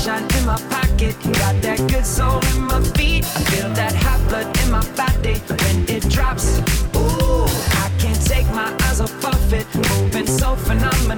sunshine in my pocket. Got that good soul in my feet. I feel that hot blood in my body when it drops. Ooh, I can't take my eyes off of it. Moving so phenomenal.